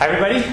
Hi, everybody.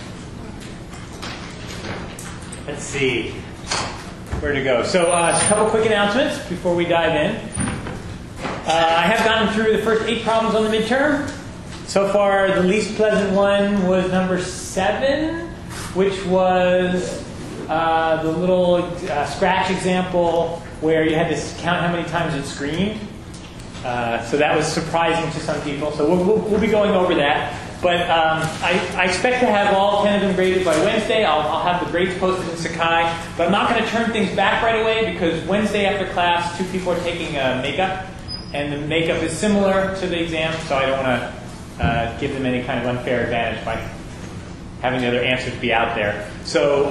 Let's see. Where to go? So a couple quick announcements before we dive in. I have gotten through the first 8 problems on the midterm. So far, the least pleasant one was number 7, which was the little scratch example where you had to count how many times it screamed. So that was surprising to some people. So we'll be going over that. But I expect to have all 10 of them graded by Wednesday. I'll have the grades posted in Sakai. But I'm not going to turn things back right away because Wednesday after class, 2 people are taking makeup. And the makeup is similar to the exam, so I don't want to give them any kind of unfair advantage by having the other answers be out there. So,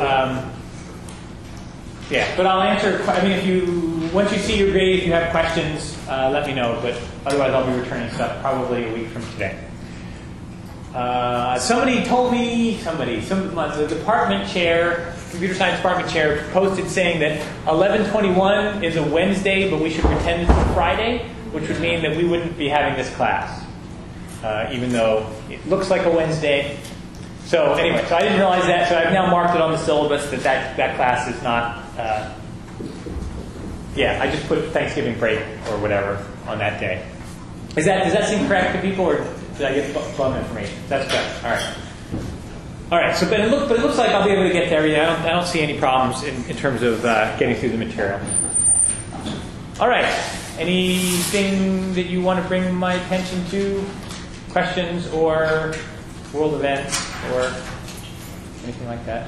yeah, but I'll answer. I mean, once you see your grade, if you have questions, let me know. But otherwise, I'll be returning stuff probably a week from today. Somebody told me, the department chair, computer science department chair, posted saying that 11/21 is a Wednesday, but we should pretend it's a Friday, which would mean that we wouldn't be having this class, even though it looks like a Wednesday. So anyway, so I didn't realize that, so I've now marked it on the syllabus that class is not. I just put Thanksgiving break or whatever on that day. Does that seem correct to people, or did I get bum information? That's correct. All right. So, but it looks like I'll be able to get there. Yeah, I don't see any problems in terms of getting through the material. All right. Anything that you want to bring my attention to? Questions or world events or anything like that?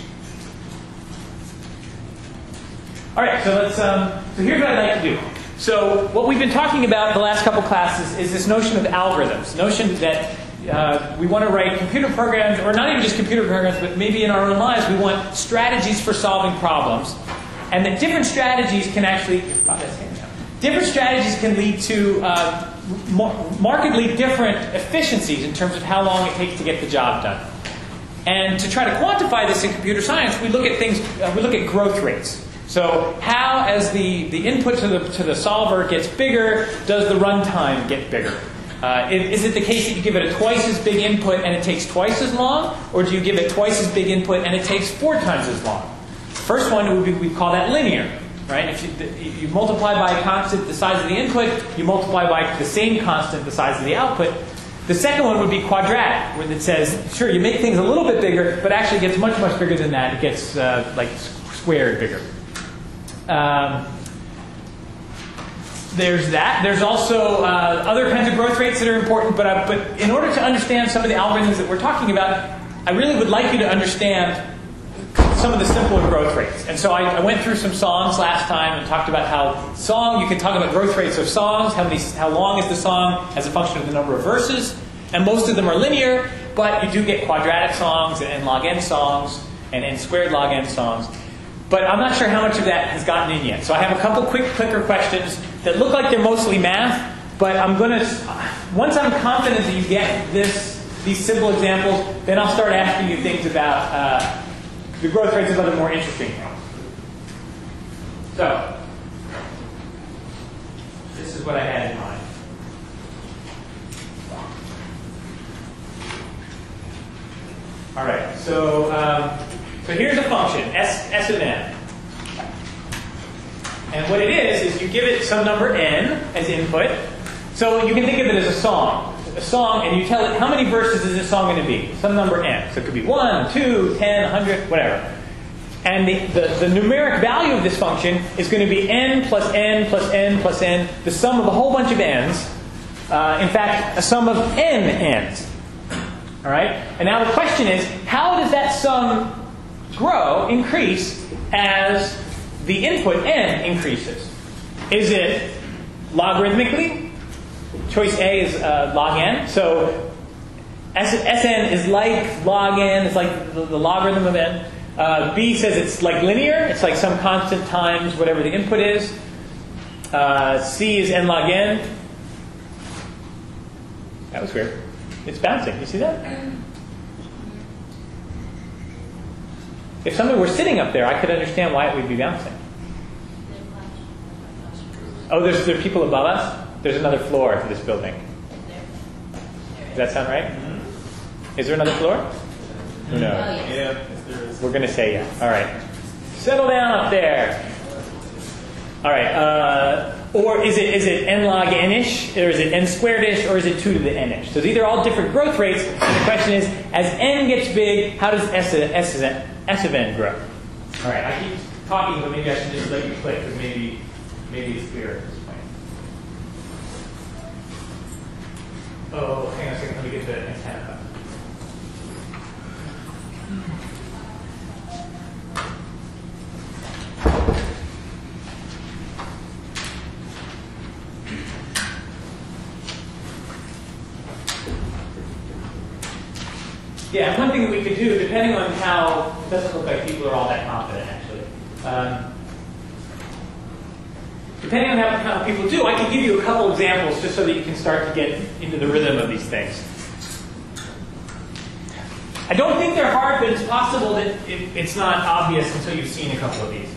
All right. So let's. So here's what I'd like to do. So what we've been talking about the last couple classes is this notion of algorithms. Notion that we want to write computer programs, or not even just computer programs, but maybe in our own lives, we want strategies for solving problems, and that different strategies can actually. Different strategies can lead to markedly different efficiencies in terms of how long it takes to get the job done. And to try to quantify this in computer science, we look at things. We look at growth rates. So how, as the input to the solver gets bigger, does the runtime get bigger? Is it the case that you give it a twice as big input and it takes twice as long, or do you give it twice as big input and it takes 4 times as long? First one would be, we call that linear. Right? If you multiply by a constant the size of the input, you multiply by the same constant the size of the output. The second one would be quadratic, where it says, sure, you make things a little bit bigger, but actually it gets much, much bigger than that. It gets like squared bigger. There's that. There's also other kinds of growth rates that are important, but in order to understand some of the algorithms that we're talking about, I really would like you to understand some of the simpler growth rates. And so I went through some songs last time and talked about how you can talk about growth rates of songs, how long is the song as a function of the number of verses, and most of them are linear, but you do get quadratic songs and log n songs and n squared log n songs. But I'm not sure how much of that has gotten in yet. So I have a couple quick clicker questions that look like they're mostly math, but once I'm confident that you get these simple examples, then I'll start asking you things about the growth rates of other more interesting things. So, this is what I had in mind. All right, so here's a function, s of n. And what it is you give it some number n as input. So you can think of it as a song, and you tell it how many verses is this song going to be? Some number n. So it could be 1, 2, 10, 100, whatever. And the numeric value of this function is going to be n plus n plus n plus n, the sum of a whole bunch of n's. In fact, a sum of n n's. All right? And now the question is, how does that sum increase as the input n increases? Is it logarithmically? Choice A is log n. So Sn is like log n. It's like the logarithm of n. B says it's like linear. It's like some constant times whatever the input is. C is n log n. That was weird. It's bouncing. You see that? If somebody were sitting up there, I could understand why it would be bouncing. Oh, there are people above us? There's another floor to this building. Does that sound right? Mm-hmm. Is there another floor? Who knows? Yeah, there is. We're going to say yeah. All right. Settle down up there. All right. Or is it n log n-ish, or is it n squared-ish, or is it 2 to the n-ish? So these are all different growth rates. And the question is, as n gets big, how does S of n grow? All right. I keep talking, but maybe I should just let you click, because maybe it's clearer at this point. Oh, hang on a second. Let me get the antenna up. Yeah, one thing that we could do, depending on how, it doesn't look like people are all that confident actually. Depending on how people do, I can give you a couple examples just so that you can start to get into the rhythm of these things. I don't think they're hard, but it's possible that it's not obvious until you've seen a couple of these.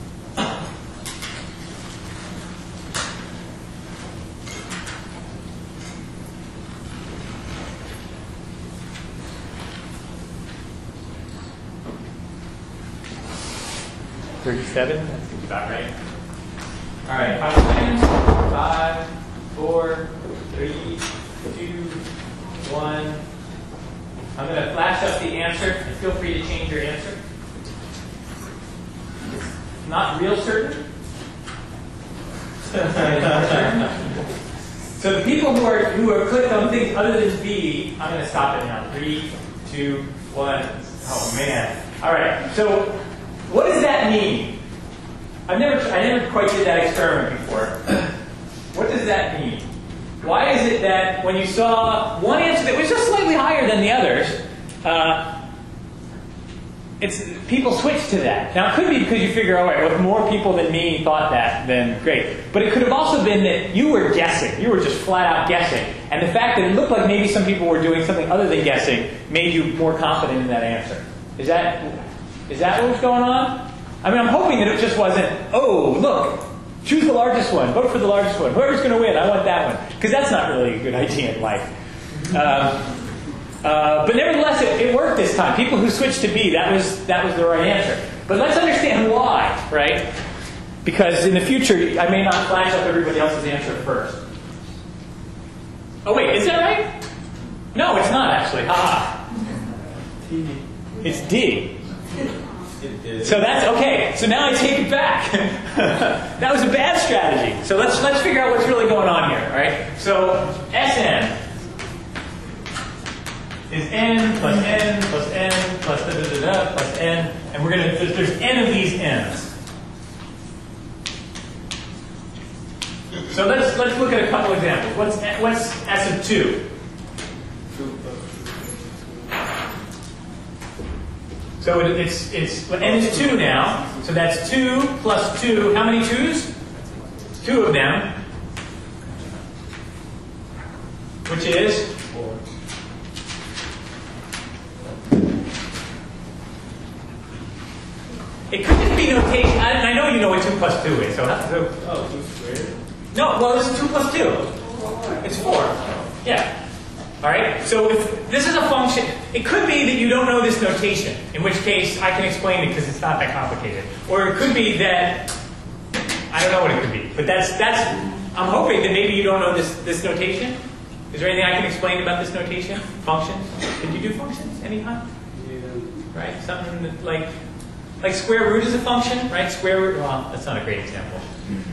$37? That seems about right. All right, 5 seconds. 5, 4, 3, 2, 1. I'm going to flash up the answer, and feel free to change your answer. It's not real certain. So the people who are clicked on things other than B, I'm going to stop it now. 3, 2, 1. Oh man! All right. So what does that mean? I never quite did that experiment before. What does that mean? Why is it that when you saw one answer that was just slightly higher than the others, people switched to that? Now, it could be because you figure, all right, well, if more people than me thought that, then great. But it could have also been that you were guessing. You were just flat out guessing. And the fact that it looked like maybe some people were doing something other than guessing made you more confident in that answer. Is that what was going on? I mean, I'm hoping that it just wasn't, oh, look, choose the largest one, vote for the largest one. Whoever's going to win, I want that one. Because that's not really a good idea in life. But nevertheless, it worked this time. People who switched to B, that was the right answer. But let's understand why, right? Because in the future, I may not flash up everybody else's answer first. Oh, wait, is that right? No, it's not actually. It's D. So that's okay. So now I take it back. That was a bad strategy. So let's figure out what's really going on here, all right? So Sn is n plus n plus n plus da da da da plus n, and we're gonna there's n of these n's. So let's look at a couple examples. What's S of 2? So it's n is 2 now. So that's 2 plus 2. How many 2's? 2 of them. Which is 4. It could just be notation. I know you know what 2 plus 2 is. So 2 squared? No, well, this is 2 plus 2. It's 4. Yeah. All right? So if this is a function, it could be that you don't know this notation, in which case I can explain it because it's not that complicated. Or it could be that, I don't know what it could be. But I'm hoping that maybe you don't know this notation. Is there anything I can explain about this notation? Functions? Did you do functions anytime? Yeah. Right? Something that, like square root is a function, right? Square root, well, that's not a great example.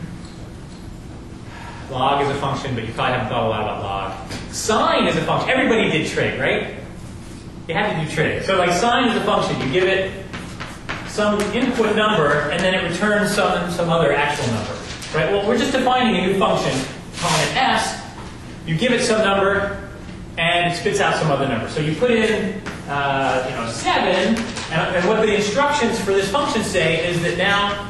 Log is a function, but you probably haven't thought a lot about log. Sine is a function. Everybody did trig, right? You had to do trig. So like sine is a function. You give it some input number, and then it returns some other actual number. Right? Well, we're just defining a new function, calling it s. You give it some number, and it spits out some other number. So you put in 7, and what the instructions for this function say is that now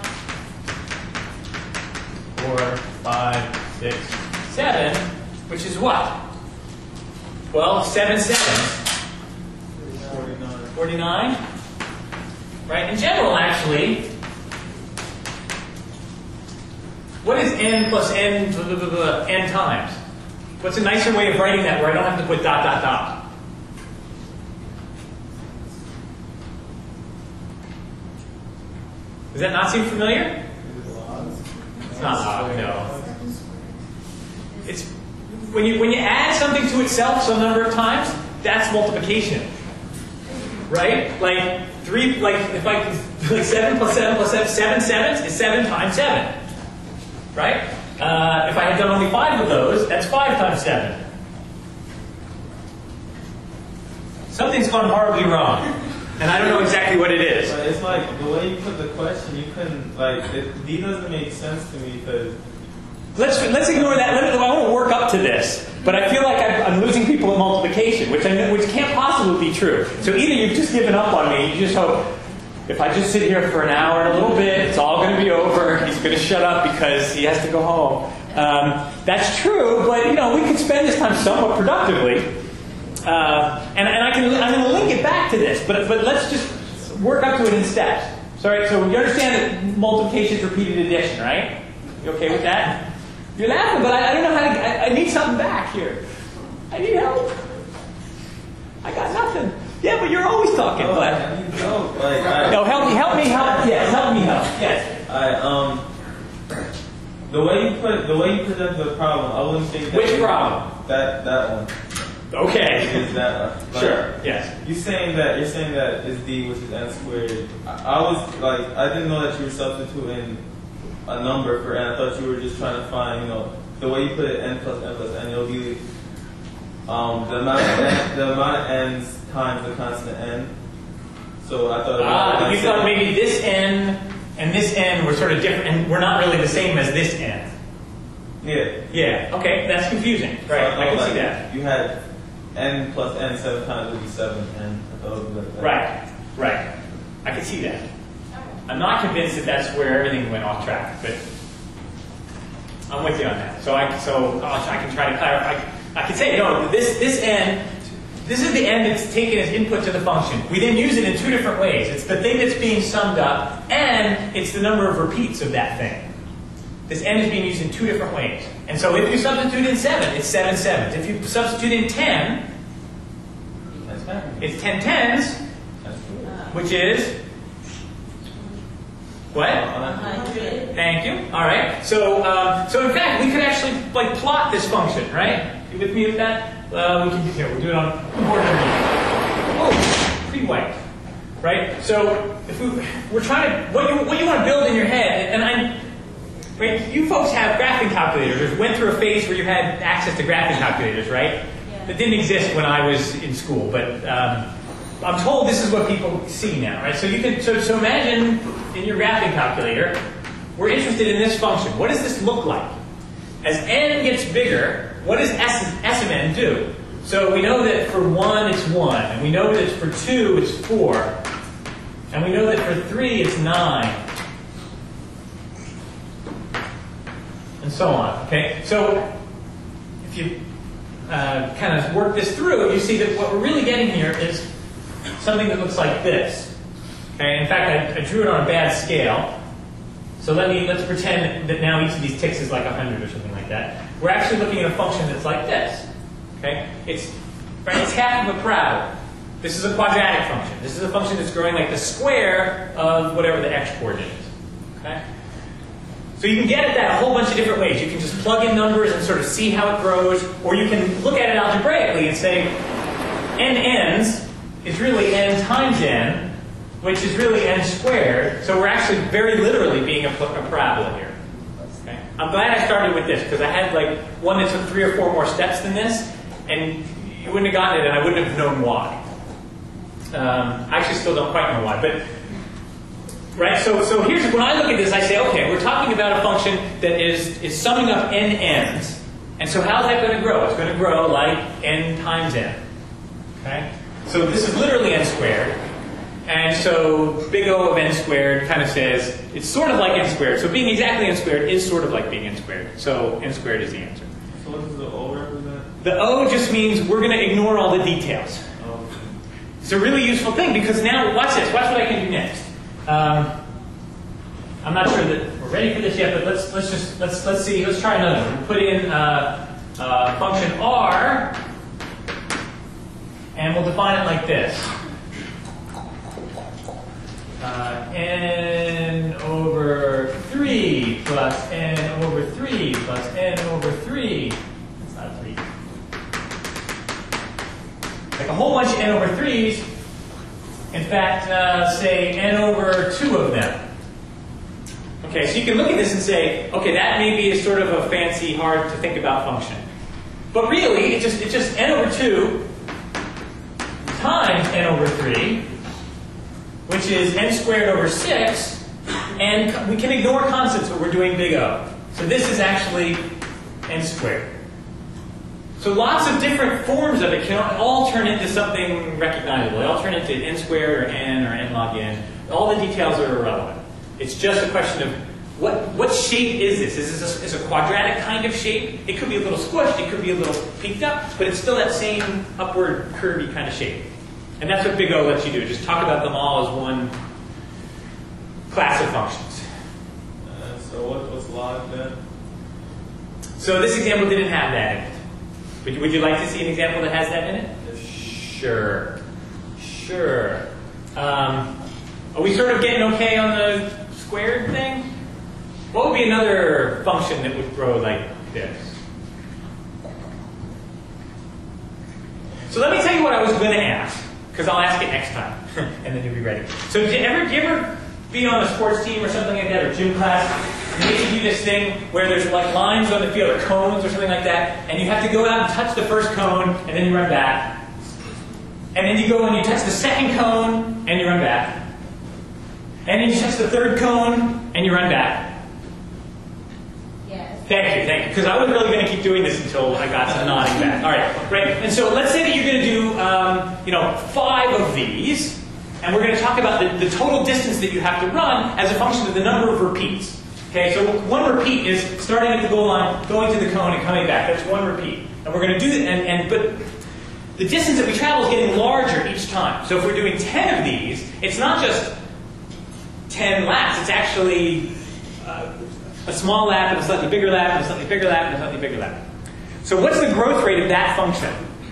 4, 5, 6, 7, which is what? Well, 7 sevens. 49. Right? In general, actually, what is n plus n, n times? What's a nicer way of writing that where I don't have to put dot, dot, dot? Does that not seem familiar? It's not log, no. It's when you add something to itself some number of times, that's multiplication, right? Like 7 plus 7 plus 7, 7 sevens is 7 times 7, right? If I had done only 5 of those, that's 5 times 7. Something's gone horribly wrong, and I don't know exactly what it is. But it's like the way you put the question, you couldn't D doesn't make sense to me because. Let's ignore that. I won't work up to this, but I feel like I'm losing people at multiplication, which can't possibly be true. So either you've just given up on me, you just hope, if I just sit here for an hour and a little bit, it's all going to be over. He's going to shut up because he has to go home. That's true, but we can spend this time somewhat productively, and I'm going to link it back to this, but let's just work up to it in steps. Sorry, so you understand that multiplication is repeated addition, right? You okay with that? You're laughing, but I don't know how to. I need something back here. I need help. I got nothing. Yeah, but you're always talking. Oh, I need help. No, help me. Yes, help me. Yes. The way you present the problem, I wouldn't think that. Which problem? That one. Okay. Is that Sure. Yes. You're saying that is D, which is n squared. I was I didn't know that you were substituting a number for n. I thought you were just trying to find, the way you put it, n plus n, it'll be the amount of n's times the constant n. So I thought. You thought maybe this n and this n were sort of different, and we're not really the same as this n. Yeah. Yeah. Okay, that's confusing. Right. So I can see that. You had n plus n 7 times would be 7n. I thought it would be like that. Right. I can see that. I'm not convinced that that's where everything went off track, but I'm with you on that. So I can try to clarify. I can say, this n, this is the n that's taken as input to the function. We then use it in 2 different ways. It's the thing that's being summed up, and it's the number of repeats of that thing. This n is being used in 2 different ways. And so if you substitute in 7, it's 7 sevens. If you substitute in 10, it's 10 tens, which is what? 100. Thank you. All right. So in fact, we could actually plot this function, right? You with me with that? We can do here. We'll do it on ordinary. Oh, pretty white, right? So if we're trying to what you want to build in your head, and right? You folks have graphing calculators. Went through a phase where you had access to graphing calculators, right? Yeah. That didn't exist when I was in school, but. I'm told this is what people see now, right? So you can so imagine in your graphing calculator, we're interested in this function. What does this look like? As n gets bigger, what does s of n do? So we know that for 1 it's 1, and we know that for 2 it's 4, and we know that for 3 it's 9, and so on. Okay, so if you kind of work this through, you see that what we're really getting here is something that looks like this. Okay, in fact, I drew it on a bad scale. So let's pretend that now each of these ticks is like 100 or something like that. We're actually looking at a function that's like this. Okay, it's half of a parabola. This is a quadratic function. This is a function that's growing like the square of whatever the x coordinate is. Okay. So you can get at that a whole bunch of different ways. You can just plug in numbers and sort of see how it grows, or you can look at it algebraically and say n n's is really n times n, which is really n squared. So we're actually very literally being a parabola here. Okay? I'm glad I started with this because I had one that took 3 or 4 more steps than this, and you wouldn't have gotten it, and I wouldn't have known why. I actually still don't quite know why, but right. So here's when I look at this, I say, okay, we're talking about a function that is summing up n n's, and so how's that going to grow? It's going to grow like n times n. Okay. So this is literally n squared, and so big O of n squared kind of says it's sort of like n squared. So being exactly n squared is sort of like being n squared. So n squared is the answer. So what does the O represent? The O just means we're going to ignore all the details. Oh. It's a really useful thing because now, watch this. Watch what I can do next. I'm not sure that we're ready for this yet, but let's see. Let's try another one. We'll put in function r. And we'll define it like this. N plus n over 3 plus n over 3. That's not 3. Like a whole bunch of n over 3s. In fact, say n over 2 of them. Okay, so you can look at this and say, okay, that maybe is sort of a fancy, hard to think about function. But really, it's just n over 2 times n over 3, which is n squared over 6, and we can ignore constants when we're doing big O. So this is actually n squared. So lots of different forms of it can all turn into something recognizable. They all turn into n squared or n log n. All the details are irrelevant. It's just a question of what shape is this? Is this a quadratic kind of shape? It could be a little squished, it could be a little peaked up, but it's still that same upward curvy kind of shape. And that's what big O lets you do. Just talk about them all as one class of functions. So what's log then? So this example didn't have that in it. Would you like to see an example that has that in it? Sure. Sure. Are we sort of getting okay on the squared thing? What would be another function that would grow like this? So let me tell you what I was going to ask, because I'll ask it next time, and then you'll be ready. So do you ever be on a sports team or something like that, or gym class, and they do this thing where there's like lines on the field, or cones or something like that, and you have to go out and touch the first cone, and then you run back. And then you go and you touch the second cone, and you run back. And then you touch the third cone, and you run back. Yes. Thank you, because I was really going to keep doing this until I got some nodding back. All right, great. And so let's say that you're going to do, 5 of these, and we're going to talk about the total distance that you have to run as a function of the number of repeats. Okay, so one repeat is starting at the goal line, going to the cone, and coming back. That's one repeat, and we're going to do that. But the distance that we travel is getting larger each time. So if we're doing 10 of these, it's not just 10 laps. It's actually a small lap and a slightly bigger lap and a slightly bigger lap and a slightly bigger lap. So what's the growth rate of that function?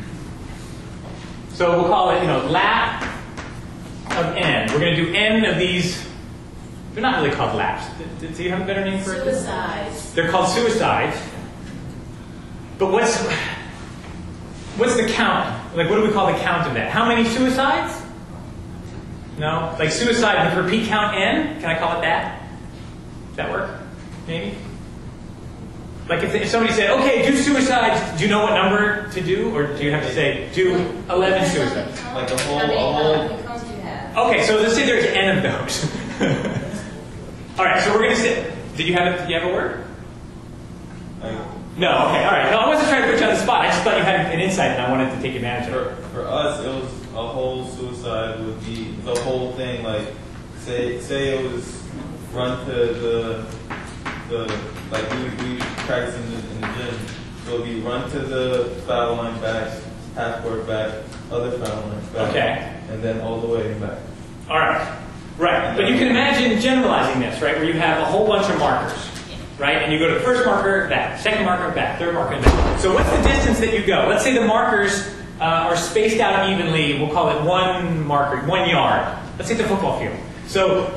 So we'll call it, lap of n. We're going to do n of these. They're not really called laps. Do you have a better name for it? Suicides. They're called suicides. But what's the count? Like, what do we call the count of that? How many suicides? No? Like suicide with repeat count n? Can I call it that? Does that work? Maybe? Like if somebody said, okay, do suicides, do you know what number to do? Or do you have to say, do 11 suicides? Like a whole. How many cones do you have? Okay, so let's say there's n of those. All right, so we're going to say, did you have a word? No, okay, all right. No, I wasn't trying to put you on the spot. I just thought you had an insight and I wanted to take advantage of it. For us, it was a whole suicide would be the whole thing. Like, say it was run to the like we practice in the gym. So it'd be run to the foul line back, half court back, other foul line back, Okay. and then all the way back. All right. Right. But you can imagine generalizing this, right, where you have a whole bunch of markers, right? And you go to the first marker, back, second marker, back, third marker, back. So what's the distance that you go? Let's say the markers are spaced out evenly. We'll call it 1 marker, 1 yard. Let's take the football field. So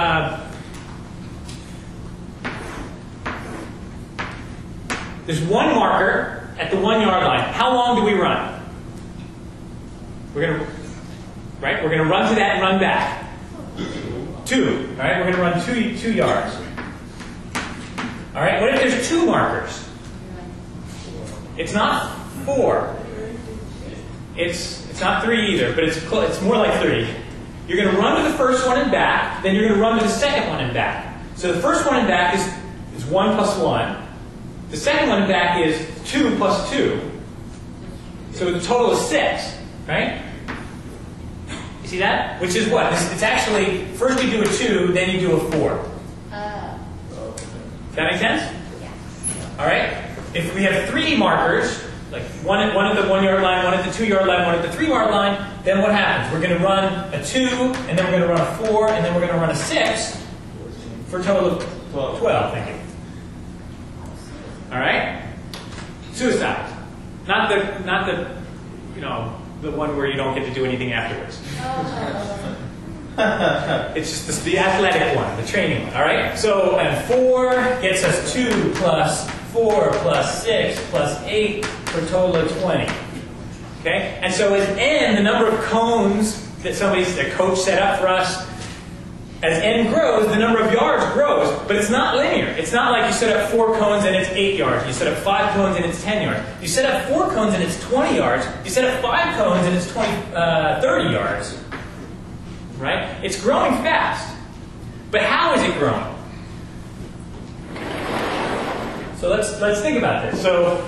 there's 1 marker at the 1 yard line. How long do we run? We're gonna run to that and run back. 2. All right, we're going to run 2 yards. All right, what if there's 2 markers? It's not 4. It's not 3 either, but it's more like 3. You're going to run to the first one and back, then you're going to run to the second one and back. So the first one and back is 1 plus 1. The second one and back is 2 plus 2. So the total is 6, right? You see that? Which is what? It's actually, first you do a 2, then you do a 4. Does that make sense? Yeah. All right? If we have 3 markers, like one at the 1 yard line, one at the 2 yard line, one at the 3 yard line, then what happens? We're going to run a 2, and then we're going to run a 4, and then we're going to run a 6 for a total of 12. Thank you. All right? Suicide. Not the one where you don't get to do anything afterwards. It's just the athletic one, the training one, all right? So, and 4 gets us 2 plus 4 plus 6 plus 8 for a total of 20. Okay? And so as n, the number of cones that a coach set up for us, as n grows, the number of yards grows, but it's not linear. It's not like you set up 4 cones and it's 8 yards. You set up 5 cones and it's 10 yards. You set up 4 cones and it's 20 yards. You set up 5 cones and it's 30 yards. Right? It's growing fast. But how is it growing? So let's think about this. So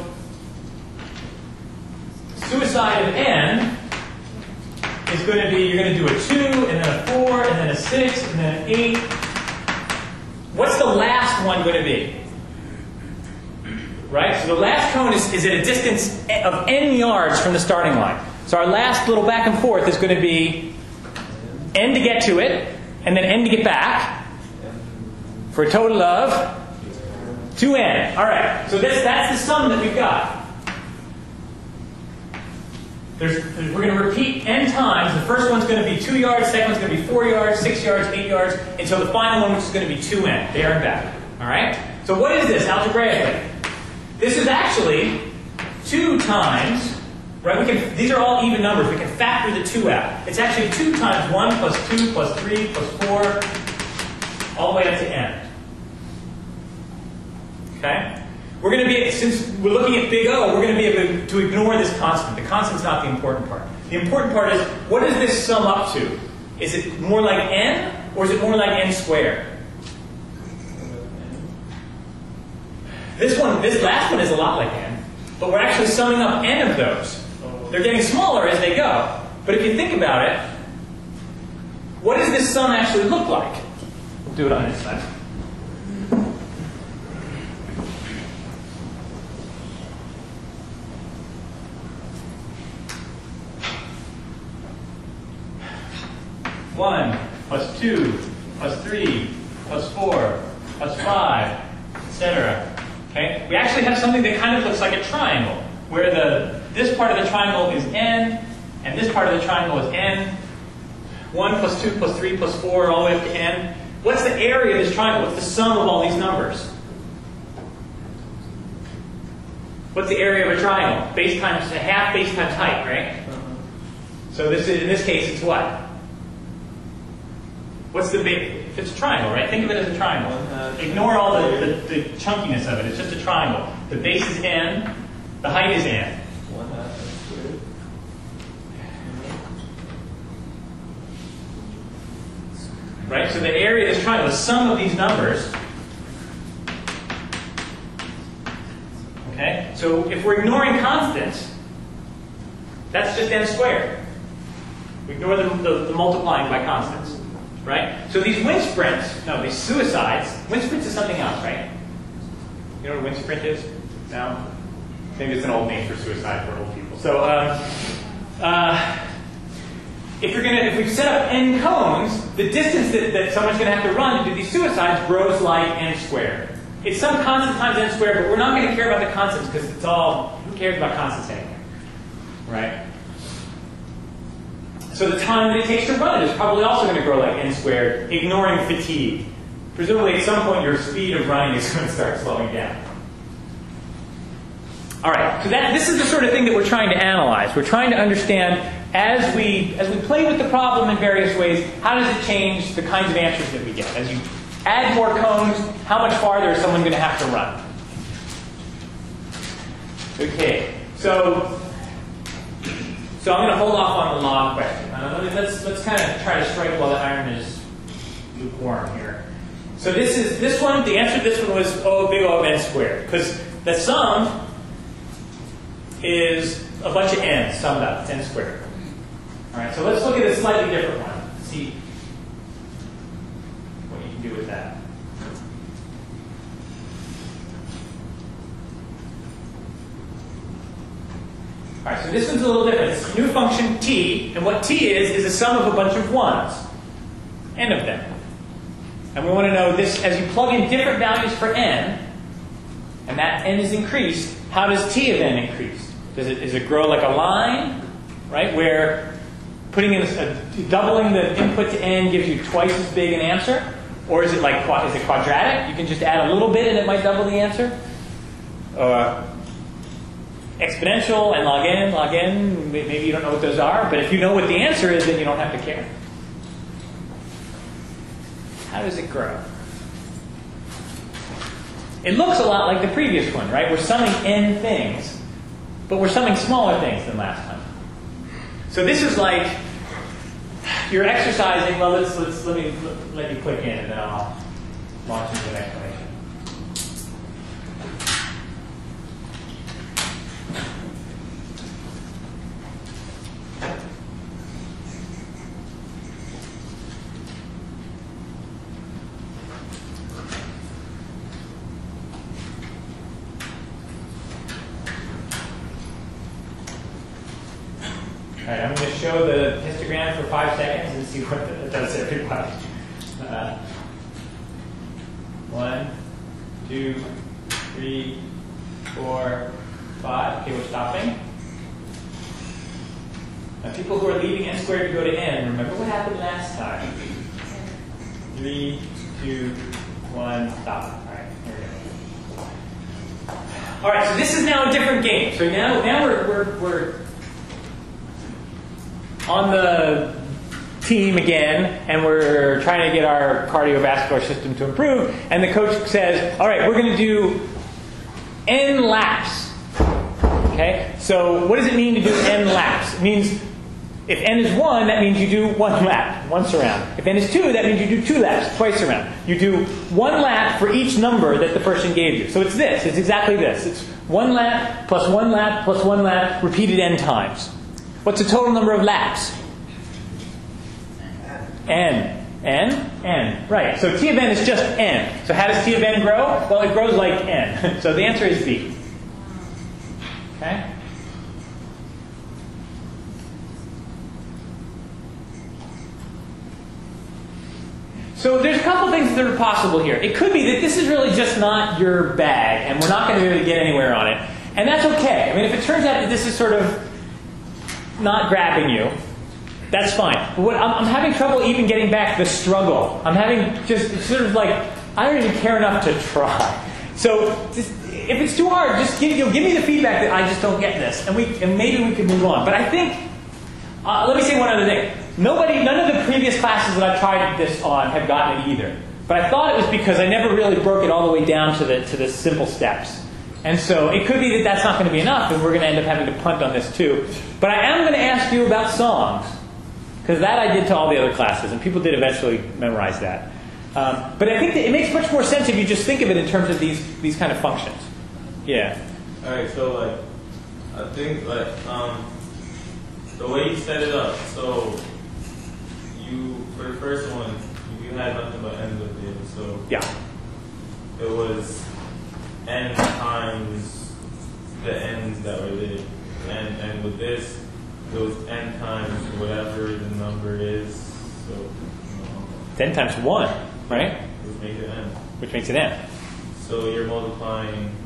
suicide of n is going to be, you're going to do a 2, and then a 4, and then a 6, and then an 8. What's the last one going to be? Right? So the last cone is at a distance of n yards from the starting line. So our last little back and forth is going to be n to get to it, and then n to get back, for a total of 2n. All right, so that's the sum that we've got. We're going to repeat n times. The first one's going to be 2 yards, second one's going to be 4 yards, 6 yards, 8 yards, until the final one, which is going to be 2n, there and back. All right? So what is this algebraically? This is actually 2 times, right? These are all even numbers. We can factor the 2 out. It's actually 2 times 1 plus 2 plus 3 plus 4, all the way up to n. Okay? We're going to be, since we're looking at big O, we're going to be able to ignore this constant. The constant's not the important part. The important part is, what does this sum up to? Is it more like n, or is it more like n squared? This last one is a lot like n, but we're actually summing up n of those. They're getting smaller as they go. But if you think about it, what does this sum actually look like? We'll do it on this side. One plus 2 plus 3 plus 4 plus 5, etc. Okay? We actually have something that kind of looks like a triangle, where this part of the triangle is n, and this part of the triangle is n. 1 plus 2 plus 3 plus 4, all the way up to n. What's the area of this triangle? What's the sum of all these numbers? What's the area of a triangle? Base times a half, base times height, right? So in this case, it's what? What's the base? It's a triangle, right? Think of it as a triangle. Ignore all the chunkiness of it. It's just a triangle. The base is n. The height is n. Right? So the area of this triangle, the sum of these numbers. Okay? So if we're ignoring constants, that's just n squared. We ignore the multiplying by constants. Right? So these wind sprints, no, these suicides, wind sprints is something else, right? You know what a wind sprint is? No? Maybe it's an old name for suicide for old people. So, if we set up n cones, the distance that someone's going to have to run to do these suicides grows like n squared. It's some constant times n squared, but we're not going to care about the constants because it's all, who cares about constants anyway? Right? So the time that it takes to run it is probably also going to grow like n squared, ignoring fatigue. Presumably at some point your speed of running is going to start slowing down. All right, so this is the sort of thing that we're trying to analyze. We're trying to understand, as we play with the problem in various ways, how does it change the kinds of answers that we get? As you add more cones, how much farther is someone going to have to run? Okay, so I'm going to hold off on the log question. Let's kind of try to strike while the iron is lukewarm here. So this one, the answer to this one was big O of n squared, because the sum is a bunch of n's summed up. It's n squared. All right, so let's look at a slightly different one. See what you can do with that. All right, so this one's a little different. It's a new function t, and what t is a sum of a bunch of 1s, n of them. And we want to know this, as you plug in different values for n, and that n is increased, how does t of n increase? Does it grow like a line, right, where putting in doubling the input to n gives you twice as big an answer? Or is it like is it quadratic? You can just add a little bit and it might double the answer? Exponential and log n, maybe you don't know what those are, but if you know what the answer is, then you don't have to care. How does it grow? It looks a lot like the previous one, right? We're summing n things, but we're summing smaller things than last time. So this is like you're exercising. Well, let me click in, and then I'll launch into an explanation. All right, I'm going to show the histogram for 5 seconds and see what it does to everybody. 1, 2, 3, 4, 5. Okay, we're stopping. Now, people who are leaving n squared to go to n, remember what happened last time. 3, 2, 1, stop. All right, here we go. All right, so this is now a different game. So now we're on the team again, and we're trying to get our cardiovascular system to improve, and the coach says, all right, we're going to do n laps. Okay? So what does it mean to do n laps? It means if n is 1, that means you do 1 lap, once around. If n is 2, that means you do 2 laps, twice around. You do 1 lap for each number that the person gave you. So it's this. It's exactly this. It's 1 lap plus 1 lap plus 1 lap repeated n times. What's the total number of laps? N. N. Right. So T of n is just n. So how does T of n grow? Well, it grows like n. So the answer is B. Okay? So there's a couple things that are possible here. It could be that this is really just not your bag, and we're not going to really get anywhere on it. And that's okay. I mean, if it turns out that this is sort of not grabbing you, that's fine. But I'm having trouble even getting back the struggle. I'm having just it's sort of like I don't even care enough to try. So if it's too hard, just give me the feedback that I just don't get this, and maybe we can move on. But I think let me say one other thing. None of the previous classes that I've tried this on have gotten it either. But I thought it was because I never really broke it all the way down to the simple steps. And so it could be that that's not going to be enough, and we're going to end up having to punt on this too. But I am going to ask you about songs, because that I did to all the other classes, and people did eventually memorize that. But I think that it makes much more sense if you just think of it in terms of these kind of functions. Yeah. All right. So I think the way you set it up. So for the first one, you had nothing but ends with it. So yeah, it was n times the n's that were there, and with this, it was n times whatever the number is. So 10 times 1, right? Which makes it n. Which makes it n. So you're multiplying.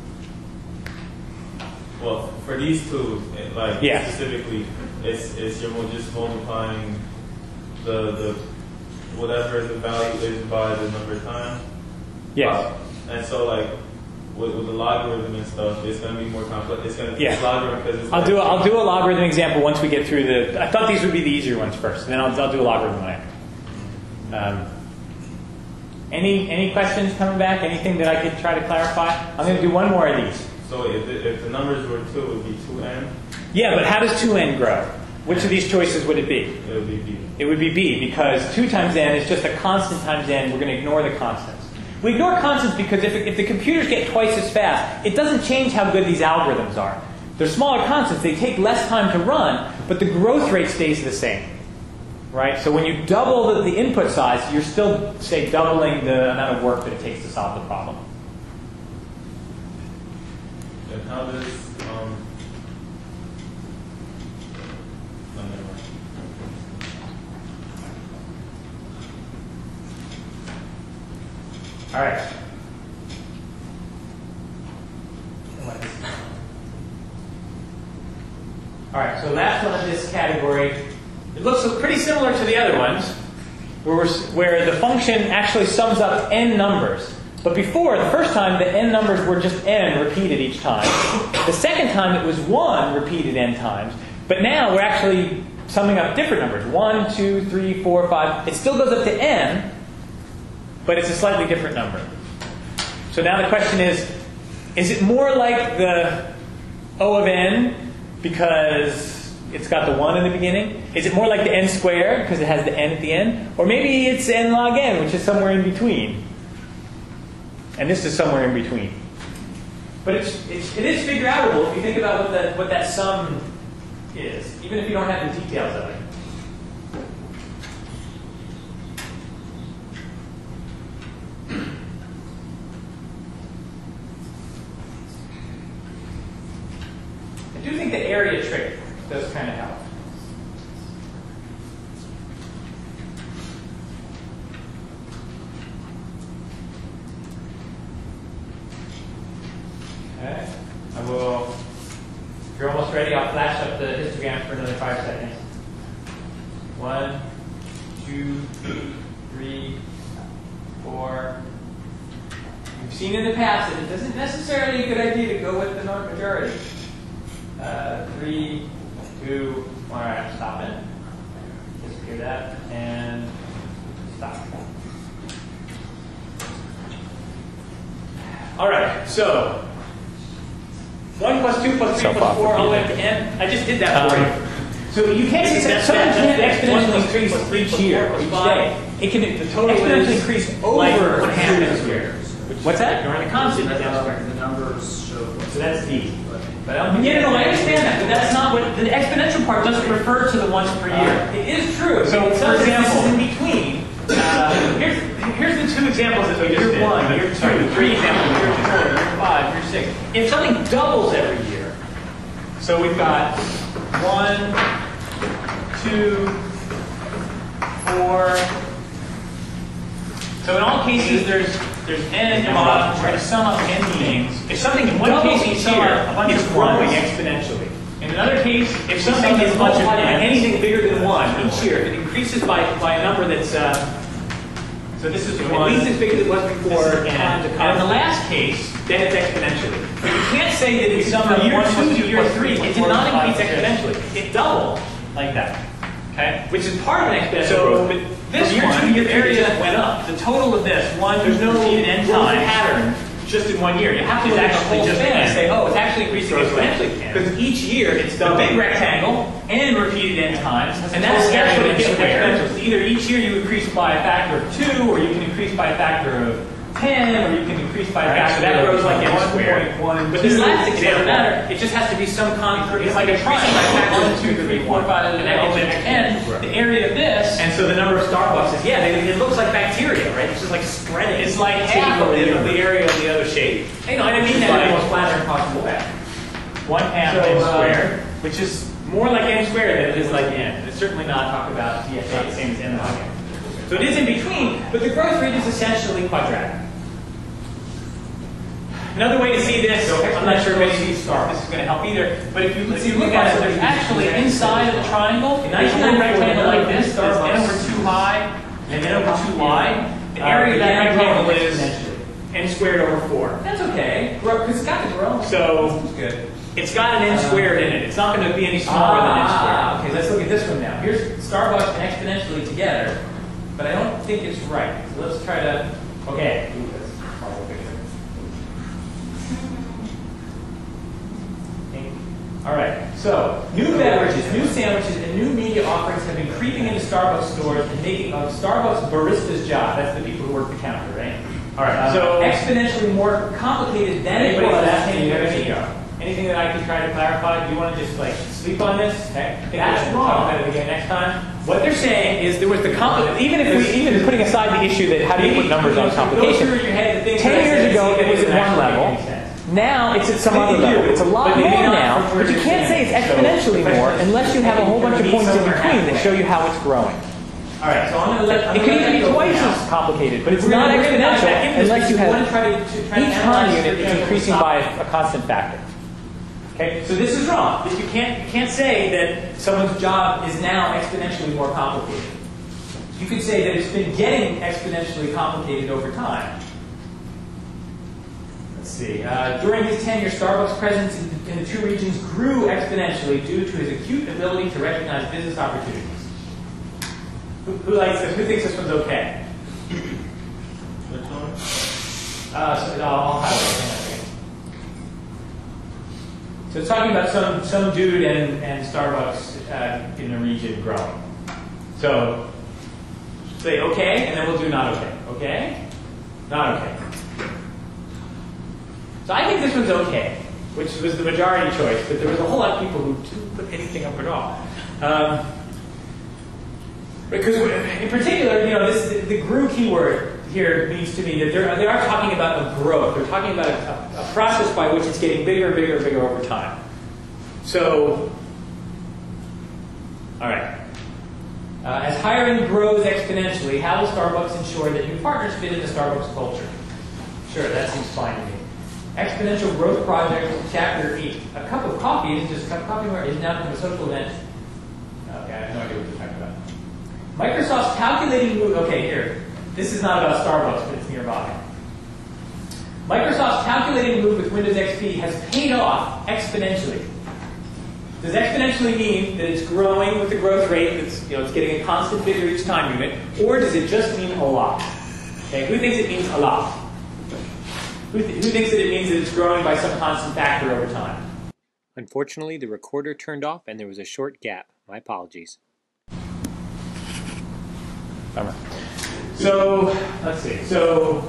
Well, for these two, specifically, it's you're just multiplying the whatever the value is by the number of times. Yes. And so with the logarithm and stuff, it's going to be more complex. It's going to be logarithm because it's. I'll do a logarithm example once we get through the. I thought these would be the easier ones first, and then I'll do a logarithm later. Any questions coming back? Anything that I could try to clarify? I'm going to do one more of these. So if the numbers were 2, it would be 2n. Yeah, but how does 2n grow? Which of these choices would it be? It would be B. It would be B, because 2 times n is just a constant times n. We're going to ignore the constants. We ignore constants because if the computers get twice as fast, it doesn't change how good these algorithms are. They're smaller constants. They take less time to run, but the growth rate stays the same. Right? So when you double the input size, you're still, say, doubling the amount of work that it takes to solve the problem. And how does All right. All right, so last one of this category, it looks pretty similar to the other ones, where the function actually sums up n numbers. But before, the first time, the n numbers were just n repeated each time. The second time, it was 1 repeated n times. But now we're actually summing up different numbers. 1, 2, 3, 4, 5. It still goes up to n, but it's a slightly different number. So now the question is it more like the O of n because it's got the 1 in the beginning? Is it more like the n squared because it has the n at the end? Or maybe it's n log n, which is somewhere in between. And this is somewhere in between. But it is figure outable if you think about what that sum is, even if you don't have the details of it. I do think the area trick does kind of help. Okay. If you're almost ready, I'll flash up the histogram for another 5 seconds. 1, 2, 3, 4. You've seen in the past that it isn't necessarily a good idea to go with the majority. 3, 2, 1. All right, stop it. Disappear that and stop. All right, so 1 plus 2 plus 3 plus 4 all the way up to n. I just did that for you. So you can't say something can't exponentially increase each year or each day. It can the total exponentially increase over what happens here. What's that? During a constant n squared. The numbers show. So that's d. But I understand that, but that's not what the exponential part doesn't refer to the once per year. It is true. So for example, this is in between. Here's the 2 examples that we just did. Year 1, year 2, 3 examples, year 4, year 5, year 6. If something doubles every year, so we've got 1, 2, 4. So in all cases, there's n mod. We're going to sum up n meanings. If something in one case each year, it's growing exponentially. In another case, if something is multiplied by anything bigger than 1 each year, it increases by a number that's so this is at least as big as it was before, and in the last case, then it's exponentially. But you can't say that in sum from year 2 to year 3, it did not increase exponentially. It doubled like that. Okay, which is part of an exponential growth. But this year 2 to year 3 just went up. The total of this there's no n time pattern just in 1 year. You have to look at the whole thing and say, oh, it's actually increasing exponentially. Because each year it's the big rectangle and repeated n times, and that's what you get with exponentials. Either each year you increase by a factor of 2, or you can increase by a factor of 10, or you can increase by a factor that grows like n squared. But this last example, it just has to be some concrete. It's like increasing by a factor of 2, 3, 4, 5, and that gets n. The area of this, and so the number of Starbucks is it looks like bacteria, right? It's just like spreading. It's like half of the area of the other shape. And I mean that in the most flattering possible way. 1/2 n squared, which is more like n squared than it is like n. It's certainly not talked about the same as n log n. So it is in between, but the growth rate is essentially quadratic. Another way to see this, I'm not sure if this is going to help either, but if you look at it, there's actually inside of the triangle, a nice little rectangle like this, that's n over 2 high and n over 2 wide. The area of that rectangle is n squared over 4. That's okay, because it's got to grow. So it's got an n squared in it. It's not going to be any smaller than n squared. Okay, let's look at this one now. Here's Starbucks and exponentially together, but I don't think it's right. So let's try to, okay. All right, so new beverages, new sandwiches, and new media offerings have been creeping into Starbucks stores and making Starbucks barista's job. That's the people who work the counter, right? All right, so exponentially more complicated than it was 10 years ago. Anything that I can try to clarify? Do you want to just like sleep on this? Okay. That's wrong. Talk about it again next time. What they're saying is there was the even putting aside the issue that how do you put numbers on complication? 10 years ago it was at one level. Now it's at some other level. It's a lot more now, but you can't say it's exponentially more unless you have a whole bunch of points in between that show you how it's growing. All right, so I'm going to let it could even be twice as complicated, but it's not exponential unless you have each time unit is increasing by a constant factor. Okay, so this is wrong. You can't say that someone's job is now exponentially more complicated. You could say that it's been getting exponentially complicated over time. Let's see. During his tenure, Starbucks' presence in the two regions grew exponentially due to his acute ability to recognize business opportunities. Who likes this? Who thinks this one's okay? Which one? So I'll highlight it. So it's talking about some dude and Starbucks in the region growing. So say okay, and then we'll do not okay. Okay? Not okay. So I think this one's okay, which was the majority choice, but there was a whole lot of people who didn't put anything up at all. Because in particular, the grew keyword here means to me that they are talking about a growth. They're talking about a process by which it's getting bigger and bigger and bigger over time. So, all right. As hiring grows exponentially, how will Starbucks ensure that new partners fit into Starbucks culture? Sure, that seems fine to me. Exponential Growth Project, Chapter 8. A cup of coffee isn't just a cup of coffee anymore. It is now become a social event. Okay, I have no idea what you're talking about. Microsoft's calculating move. Okay, here. This is not about Starbucks, but it's nearby. Microsoft's calculating move with Windows XP has paid off exponentially. Does exponentially mean that it's growing with the growth rate, it's getting a constant figure each time unit, or does it just mean a lot? Okay, who thinks it means a lot? Who thinks that it means that it's growing by some constant factor over time? Unfortunately, the recorder turned off and there was a short gap. My apologies. Bummer. So, let's see. So,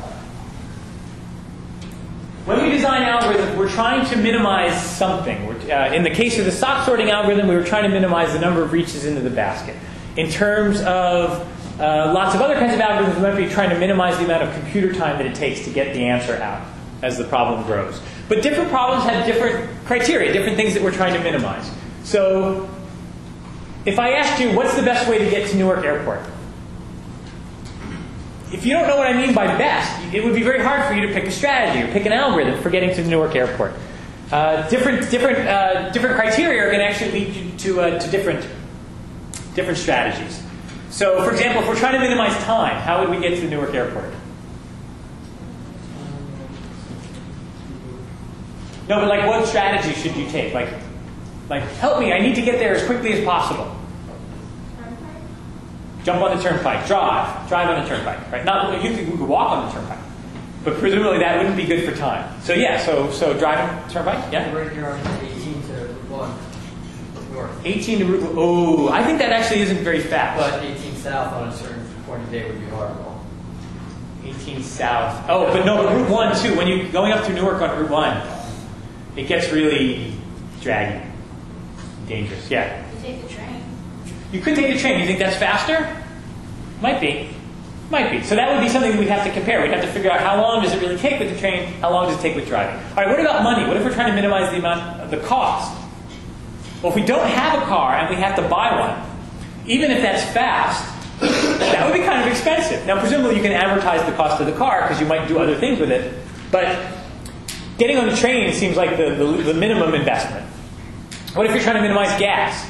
when we design algorithms, we're trying to minimize something. In the case of the sock sorting algorithm, we were trying to minimize the number of reaches into the basket. In terms of lots of other kinds of algorithms, we might be trying to minimize the amount of computer time that it takes to get the answer out as the problem grows. But different problems have different criteria, different things that we're trying to minimize. So, if I asked you, what's the best way to get to Newark Airport? If you don't know what I mean by best, it would be very hard for you to pick a strategy or pick an algorithm for getting to Newark Airport. Different criteria are going to actually lead you to different strategies. So, for example, if we're trying to minimize time, how would we get to Newark Airport? No, but like, what strategy should you take? Like, help me! I need to get there as quickly as possible. Jump on the turnpike. Drive on the turnpike. Right? Not you could walk on the turnpike, but presumably that wouldn't be good for time. So yeah, so drive on the turnpike. Yeah. Right here on 18 to Route 1 north. 18 to Route. Oh, I think that actually isn't very fast. But 18 south on a certain point of day would be horrible. 18 south. Oh, but no, Route 1 too. When you're going up to Newark on Route 1, it gets really draggy, dangerous. Yeah. You take the train. You could take the train. You think that's faster? Might be. Might be. So that would be something we'd have to compare. We'd have to figure out how long does it really take with the train, how long does it take with driving. All right, what about money? What if we're trying to minimize the amount of the cost? Well, if we don't have a car and we have to buy one, even if that's fast, that would be kind of expensive. Now, presumably you can advertise the cost of the car because you might do other things with it, but getting on the train seems like the minimum investment. What if you're trying to minimize gas?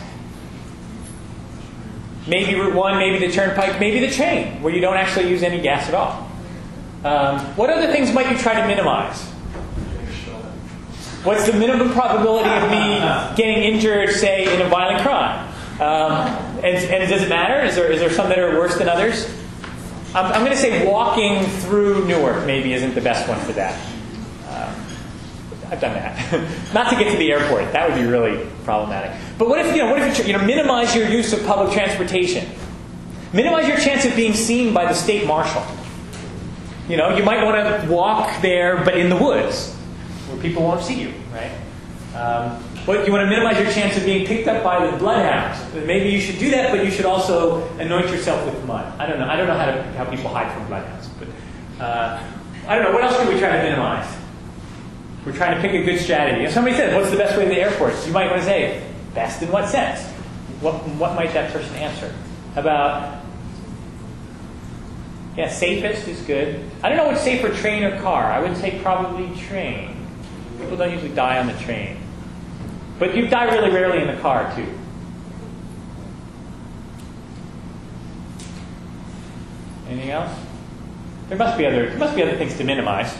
Maybe Route 1, maybe the turnpike, maybe the train, where you don't actually use any gas at all. What other things might you try to minimize? What's the minimum probability of me getting injured, say, in a violent crime? And does it matter? Is there some that are worse than others? I'm going to say walking through Newark maybe isn't the best one for that. I've done that. Not to get to the airport. That would be really problematic. But what if you minimize your use of public transportation? Minimize your chance of being seen by the state marshal. You might want to walk there, but in the woods, where people won't see you, right? But you want to minimize your chance of being picked up by the bloodhounds. Maybe you should do that, but you should also anoint yourself with mud. I don't know. I don't know how people hide from bloodhounds, but I don't know. What else can we try to minimize? We're trying to pick a good strategy. If somebody said, "What's the best way to the airport?" You might want to say, "Best in what sense?" What might that person answer? About safest is good. I don't know what's safer, train or car. I would say probably train. People don't usually die on the train. But you die really rarely in the car, too. Anything else? There must be other things to minimize.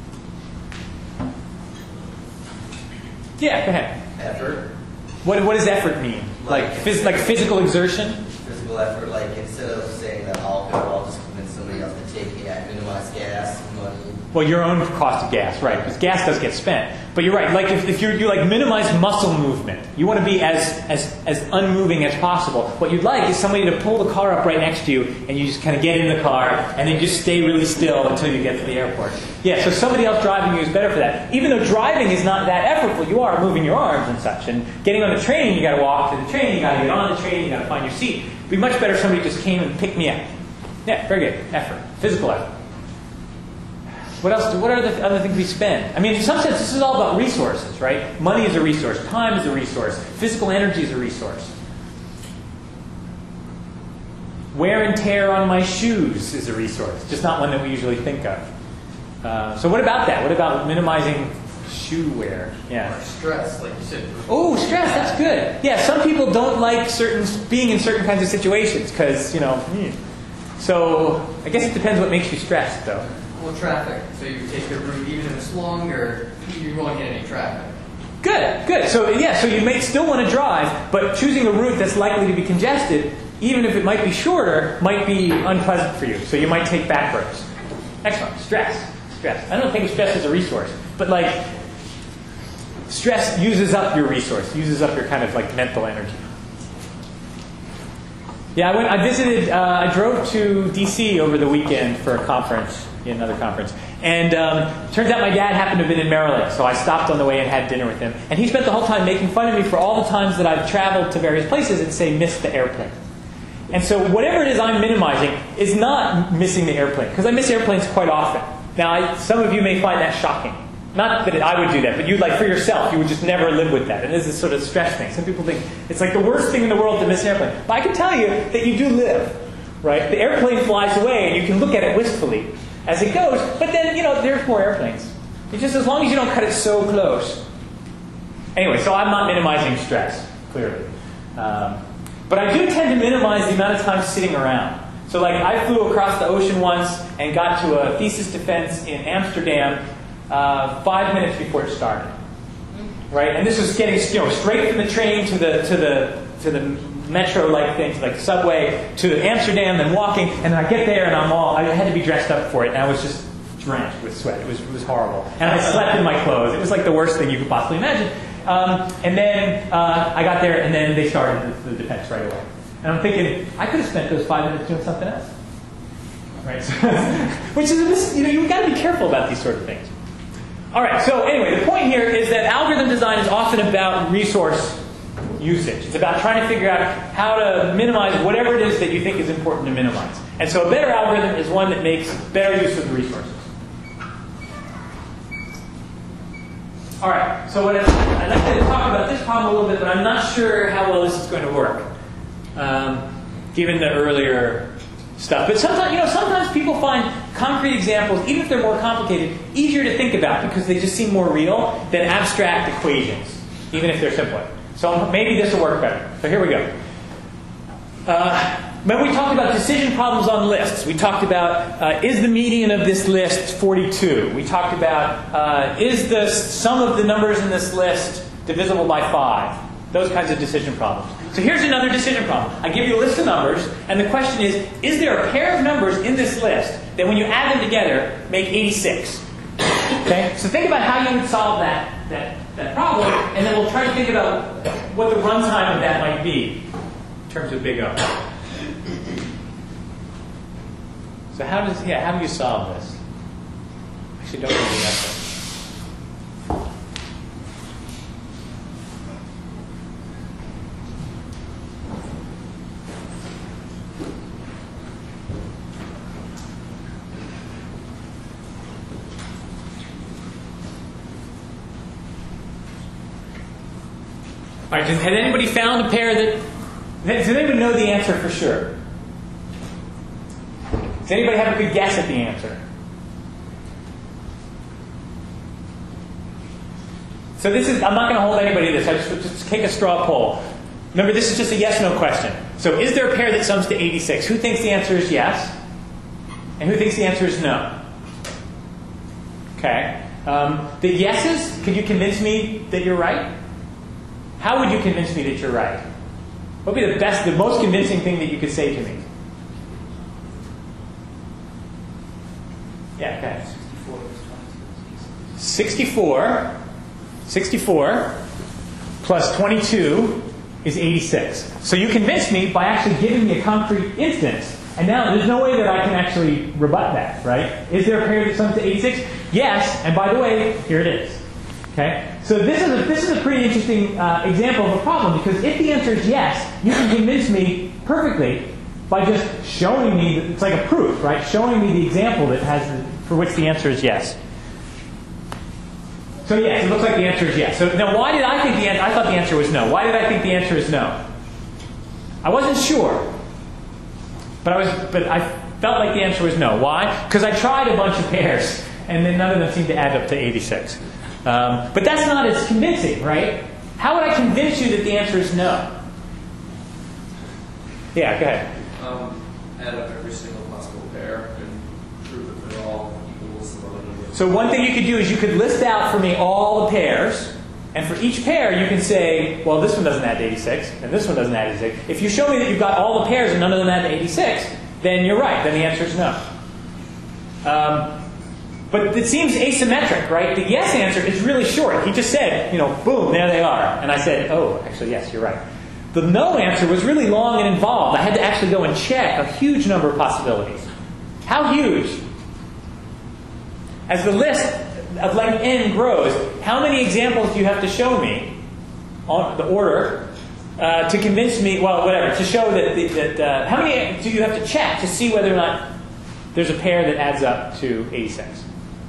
Yeah, go ahead. Effort. What does effort mean? Like physical exertion? Physical effort, like instead of saying that I'll just convince somebody else to take it at minimize gas, money. Well, your own cost of gas, right? Because gas does get spent. But you're right. Like if you like minimize muscle movement, you want to be as unmoving as possible. What you'd like is somebody to pull the car up right next to you, and you just kind of get in the car, and then just stay really still until you get to the airport. Yeah. So somebody else driving you is better for that. Even though driving is not that effortful, you are moving your arms and such. And getting on the train, you got to walk to the train. You got to get on the train. You got to find your seat. It'd be much better if somebody just came and picked me up. Yeah. Very good. Effort. Physical effort. What else? What are the other things we spend? I mean, in some sense, this is all about resources, right? Money is a resource. Time is a resource. Physical energy is a resource. Wear and tear on my shoes is a resource, just not one that we usually think of. So what about that? What about minimizing shoe wear? Yeah. Or stress, like you said. Oh, stress. That's good. Yeah. Some people don't like being in certain kinds of situations because So I guess it depends what makes you stressed, though. Well, traffic. So you take the route, even if it's longer, you won't get any traffic. Good. So yeah, so you may still want to drive, but choosing a route that's likely to be congested, even if it might be shorter, might be unpleasant for you. So you might take back roads. Excellent. Stress. I don't think of stress as a resource, but like stress uses up your resource, uses up your kind of like mental energy. Yeah, I drove to D.C. over the weekend for a conference. Another conference. And turns out my dad happened to have been in Maryland, so I stopped on the way and had dinner with him. And he spent the whole time making fun of me for all the times that I've traveled to various places and say, missed the airplane. And so whatever it is I'm minimizing is not missing the airplane, because I miss airplanes quite often. Now, some of you may find that shocking. Not that I would do that, but you, like for yourself, you would just never live with that. And this is sort of stress thing. Some people think it's like the worst thing in the world to miss an airplane. But I can tell you that you do live, right? The airplane flies away, and you can look at it wistfully as it goes, but then, there's more airplanes. It's just as long as you don't cut it so close. Anyway, so I'm not minimizing stress, clearly. But I do tend to minimize the amount of time sitting around. So like I flew across the ocean once and got to a thesis defense in Amsterdam 5 minutes before it started. Right? And this was getting straight from the train to the metro-like things, like the subway, to Amsterdam, then walking, and then I get there and I had to be dressed up for it, and I was just drenched with sweat. It was horrible. And I slept in my clothes. It was like the worst thing you could possibly imagine. And then I got there, and then they started the defense right away. And I'm thinking, I could have spent those 5 minutes doing something else. Right? Which is, you've got to be careful about these sort of things. All right, so anyway, the point here is that algorithm design is often about resource usage. It's about trying to figure out how to minimize whatever it is that you think is important to minimize. And so a better algorithm is one that makes better use of the resources. All right, so I'd like to talk about this problem a little bit, but I'm not sure how well this is going to work, given the earlier stuff. But sometimes people find concrete examples, even if they're more complicated, easier to think about because they just seem more real than abstract equations, even if they're simpler. So maybe this will work better. So here we go. Remember we talked about decision problems on lists. We talked about, is the median of this list 42? We talked about, is the sum of the numbers in this list divisible by 5? Those kinds of decision problems. So here's another decision problem. I give you a list of numbers, and the question is there a pair of numbers in this list that when you add them together make 86? Okay? So think about how you would solve that problem, and then we'll try to think about what the runtime of that might be in terms of big O. So how do you solve this? Actually, don't really answer. All right, has anybody found a pair that... Does anybody know the answer for sure? Does anybody have a good guess at the answer? So this is, I'm not going to hold anybody to this. I just take a straw poll. Remember, this is just a yes/no question. So is there a pair that sums to 86? Who thinks the answer is yes? And who thinks the answer is no? Okay. The yeses, could you convince me that you're right? How would you convince me that you're right? What would be the most convincing thing that you could say to me? Yeah, okay. 64 plus 22 is 86. So you convinced me by actually giving me a concrete instance. And now there's no way that I can actually rebut that, right? Is there a pair that sums to 86? Yes, and by the way, here it is. Okay? So this is a pretty interesting example of a problem, because if the answer is yes, you can convince me perfectly by just showing me, it's like a proof, right? Showing me the example that has for which the answer is yes. So yes, it looks like the answer is yes. So now why did I think the answer, I thought the answer was no. Why did I think the answer is no? I wasn't sure. But I felt like the answer was no. Why? Because I tried a bunch of pairs, and then none of them seemed to add up to 86. But that's not as convincing, right? How would I convince you that the answer is no? Yeah, go ahead. Add up every single possible pair and prove that they're all equal to some other number. So one thing you could do is you could list out for me all the pairs, and for each pair you can say, well, this one doesn't add to 86, and this one doesn't add to 86. If you show me that you've got all the pairs and none of them add to 86, then you're right. Then the answer is no. But it seems asymmetric, right? The yes answer is really short. He just said, boom, there they are. And I said, oh, actually, yes, you're right. The no answer was really long and involved. I had to actually go and check a huge number of possibilities. How huge? As the list of length n grows, how many examples do you have to show me on the order to convince me, well, whatever, to show that how many do you have to check to see whether or not there's a pair that adds up to 86?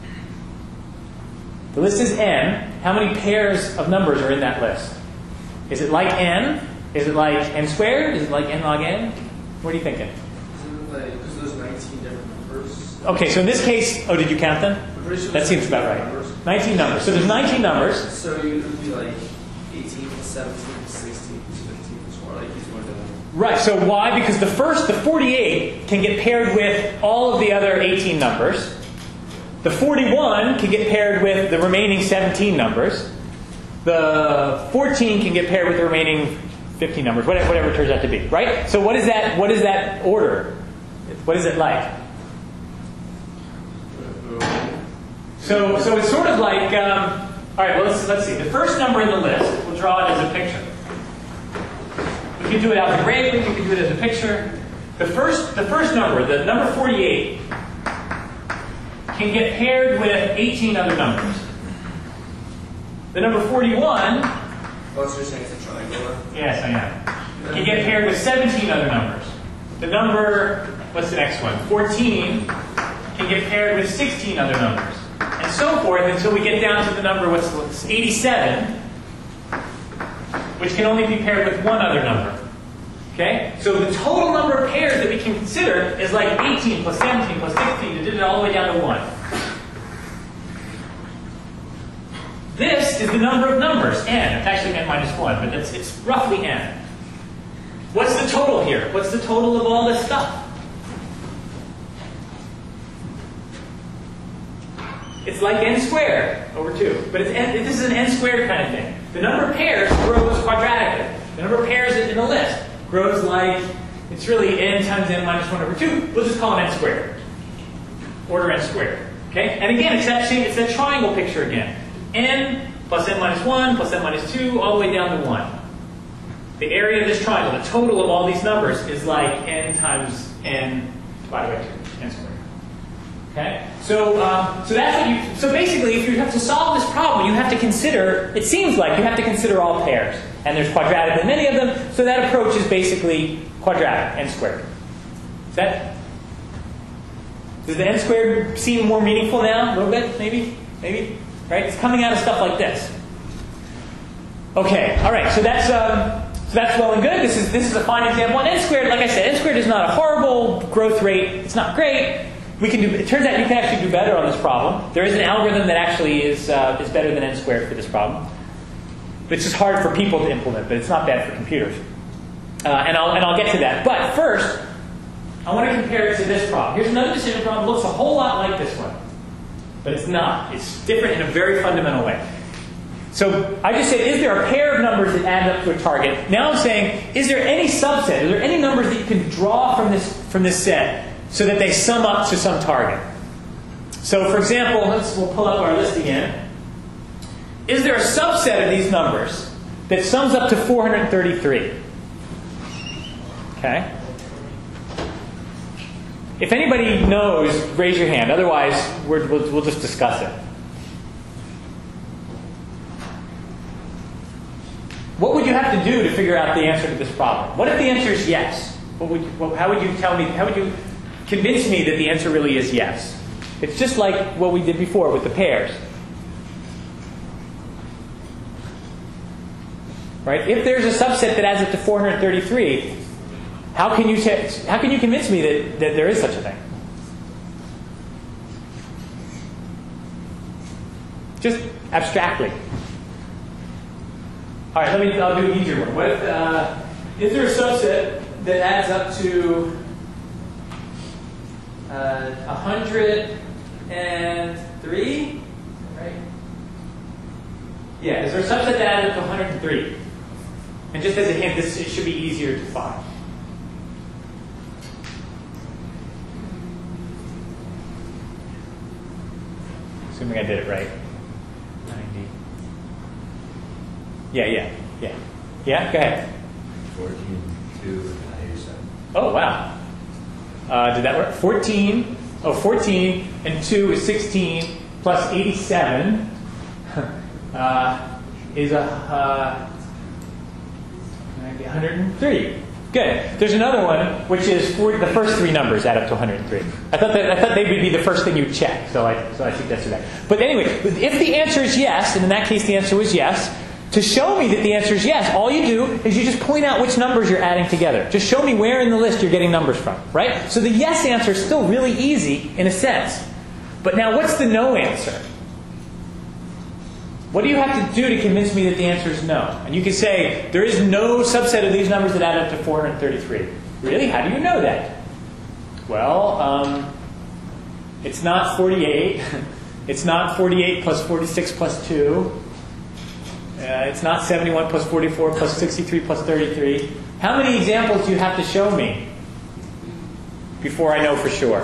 The list is n. How many pairs of numbers are in that list? Is it like n? Is it like n squared? Is it like n log n? What are you thinking? Isn't it like, because there's 19 different numbers? Okay, so in this case, oh, did you count them? I'm pretty sure That seems about right. numbers. 19 numbers. So there's 19 numbers. So it would be like 18 plus 17 plus 16 plus 15 plus 4. Like he's going down. Right, so why? Because the 48, can get paired with all of the other 18 numbers. The 41 can get paired with the remaining 17 numbers. The 14 can get paired with the remaining 15 numbers, whatever it turns out to be, right? So what is that order? What is it like? So it's sort of like, all right, well, let's see. The first number in the list, we'll draw it as a picture. We can do it algebraically, we can do it as a picture. The first number, the number 48, can get paired with 18 other numbers. The number 41... Oh, so you're saying it's a triangle? Yes, I am. Can get paired with 17 other numbers. The number, what's the next one? 14 can get paired with 16 other numbers. And so forth until we get down to the number, what's 87, which can only be paired with one other number. Okay? So the total number of pairs that we can consider is like 18 plus 17 plus 16. It did it all the way down to 1. This is the number of numbers, n. It's actually n minus 1, but it's roughly n. What's the total here? What's the total of all this stuff? It's like n squared over 2. But this is an n squared kind of thing. The number of pairs grows quadratically. The number of pairs in the list grows like, it's really n times n minus 1 over 2. We'll just call it n squared. Order n squared. Okay? And again, it's that triangle picture again. N plus n minus 1 plus n minus 2 all the way down to 1. The area of this triangle, the total of all these numbers, is like n times n divided by 2, n squared. Okay? So that's what you... So basically, if you have to solve this problem, you have to consider... It seems like you have to consider all pairs. And there's quadratically many of them, so that approach is basically quadratic, n squared. Does the n squared seem more meaningful now? A little bit, maybe? Maybe? Right? It's coming out of stuff like this. Okay, all right. So that's well and good. This is a fine example. And n squared, like I said, n squared is not a horrible growth rate. It's not great. It turns out you can actually do better on this problem. There is an algorithm that actually is better than n squared for this problem. It's just hard for people to implement, but it's not bad for computers. And I'll get to that. But first, I want to compare it to this problem. Here's another decision problem. It looks a whole lot like this one. But it's not. It's different in a very fundamental way. So I just said, is there a pair of numbers that add up to a target? Now I'm saying, is there any subset? Is there any numbers that you can draw from this set so that they sum up to some target? So for example, we'll pull up our list again. Is there a subset of these numbers that sums up to 433? Okay. If anybody knows, raise your hand. Otherwise, we'll just discuss it. What would you have to do to figure out the answer to this problem? What if the answer is yes? How would you tell me? How would you convince me that the answer really is yes? It's just like what we did before with the pairs. Right? If there's a subset that adds up to 433, how can you convince me that there is such a thing? Just abstractly. All right, I'll do an easier one. What if, is there a subset that adds up to 103? Right? Yeah, is there a subset that adds up to 103? And just as a hint, it should be easier to find. Assuming I did it right. 90. Yeah. Yeah, go ahead. 14, 2, and 87. Oh, wow. Did that work? 14 and 2 is 16 plus 87 is 103. Good. There's another one, which is the first three numbers add up to 103. I thought they would be the first thing you'd check, so I suggested that. But anyway, if the answer is yes, and in that case the answer was yes, to show me that the answer is yes, all you do is you just point out which numbers you're adding together. Just show me where in the list you're getting numbers from, right? So the yes answer is still really easy in a sense. But now what's the no answer? What do you have to do to convince me that the answer is no? And you can say, there is no subset of these numbers that add up to 433. Really? How do you know that? Well, it's not 48. It's not 48 plus 46 plus 2. It's not 71 plus 44 plus 63 plus 33. How many examples do you have to show me before I know for sure?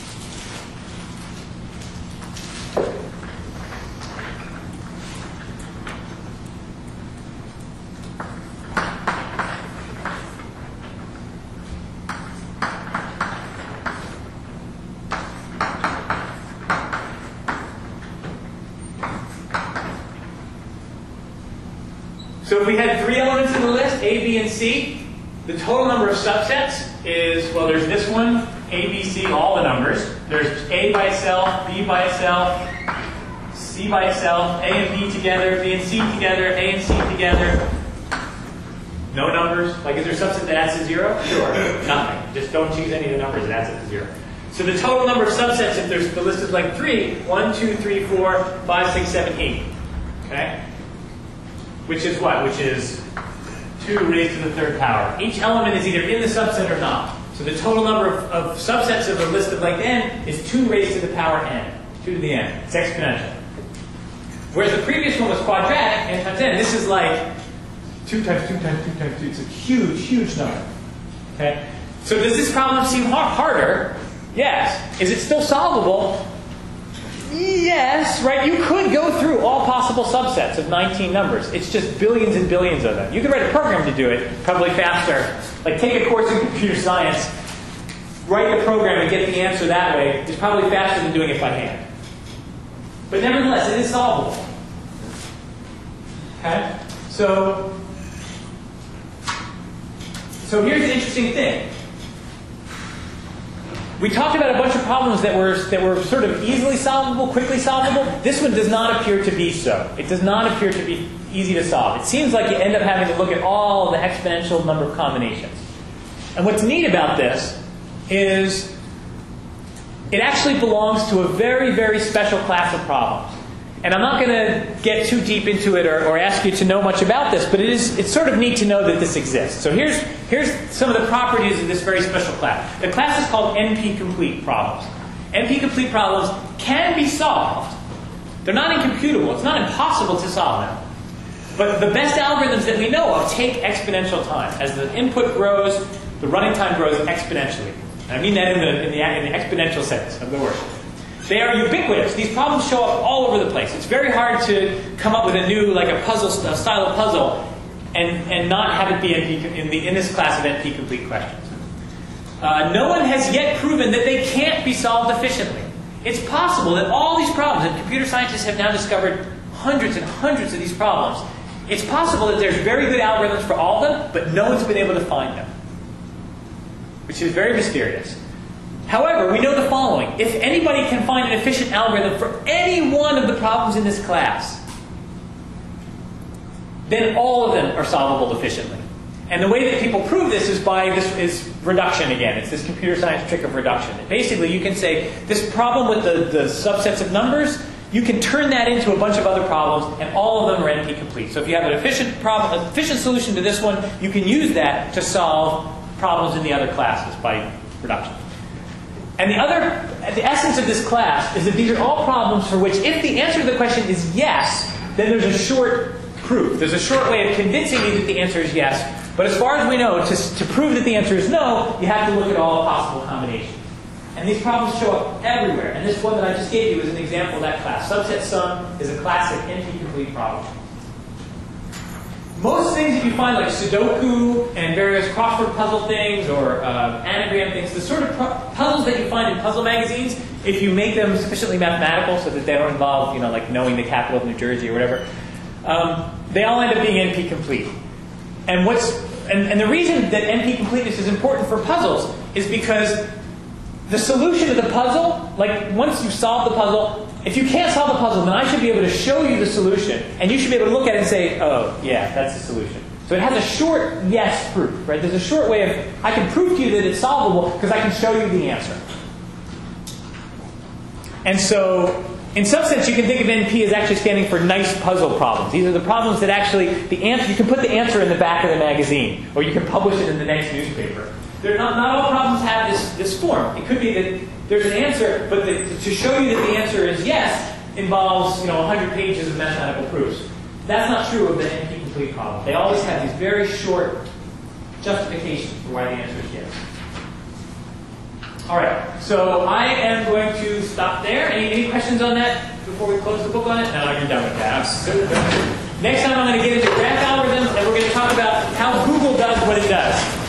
So if we had three elements in the list, A, B, and C, the total number of subsets is, well, there's this one, A, B, C, all the numbers. There's A by itself, B by itself, C by itself, A and B together, B and C together, A and C together. No numbers. Like, is there a subset that adds to 0? Sure. Nothing. Just don't choose any of the numbers that adds up to 0. So the total number of subsets, if there's the list is like 3, 1, 2, 3, 4, 5, 6, 7, 8. Okay? Which is what? Which is 2 raised to the third power. Each element is either in the subset or not. So the total number of subsets of a list of like n is 2 raised to the power n. 2 to the n. It's exponential. Whereas the previous one was quadratic, n times n. This is like 2 times 2 times 2 times 2. It's a huge, huge number. Okay? So does this problem seem harder? Yes. Is it still solvable? Yes, right? You could go through all possible subsets of 19 numbers. It's just billions and billions of them. You could write a program to do it, probably faster. Like take a course in computer science, write a program and get the answer that way. It's probably faster than doing it by hand. But nevertheless, it is solvable. Okay? So here's the interesting thing. We talked about a bunch of problems that were sort of easily solvable, quickly solvable. This one does not appear to be so. It does not appear to be easy to solve. It seems like you end up having to look at all the exponential number of combinations. And what's neat about this is it actually belongs to a very, very special class of problems. And I'm not going to get too deep into it or ask you to know much about this, but it's sort of neat to know that this exists. So here's some of the properties of this very special class. The class is called NP-complete problems. NP-complete problems can be solved. They're not incomputable. It's not impossible to solve them. But the best algorithms that we know of take exponential time. As the input grows, the running time grows exponentially. And I mean that in the exponential sense of the word. They are ubiquitous. These problems show up all over the place. It's very hard to come up with a new, like a puzzle style of puzzle, and not have it be in this class of NP-complete questions. No one has yet proven that they can't be solved efficiently. It's possible that all these problems, and computer scientists have now discovered hundreds and hundreds of these problems. It's possible that there's very good algorithms for all of them, but no one's been able to find them, which is very mysterious. However, we know the following. If anybody can find an efficient algorithm for any one of the problems in this class, then all of them are solvable efficiently. And the way that people prove this is is reduction again. It's this computer science trick of reduction. And basically, you can say this problem with the subsets of numbers, you can turn that into a bunch of other problems, and all of them are NP-complete. So if you have an efficient solution to this one, you can use that to solve problems in the other classes by reduction. And the essence of this class is that these are all problems for which, if the answer to the question is yes, then there's a short proof. There's a short way of convincing you that the answer is yes. But as far as we know, to prove that the answer is no, you have to look at all possible combinations. And these problems show up everywhere. And this one that I just gave you is an example of that class. Subset sum is a classic NP-complete problem. Most things that you find, like Sudoku and various crossword puzzle things or anagram things, the sort of puzzles that you find in puzzle magazines, if you make them sufficiently mathematical so that they don't involve, like knowing the capital of New Jersey or whatever, they all end up being NP-complete. And the reason that NP-completeness is important for puzzles is because the solution to the puzzle, like once you solve the puzzle, if you can't solve the puzzle, then I should be able to show you the solution, and you should be able to look at it and say, oh, yeah, that's the solution. So it has a short yes proof, right? There's a short way of, I can prove to you that it's solvable because I can show you the answer. And so, in some sense, you can think of NP as actually standing for nice puzzle problems. These are the problems that actually, you can put the answer in the back of the magazine, or you can publish it in the next newspaper. Not all problems have this form. It could be that there's an answer, but to show you that the answer is yes involves 100 pages of mathematical proofs. That's not true of the NP-complete problem. They always have these very short justifications for why the answer is yes. All right, so I am going to stop there. Any questions on that before we close the book on it? No, you're done with that. Next time I'm going to get into graph algorithms, and we're going to talk about how Google does what it does.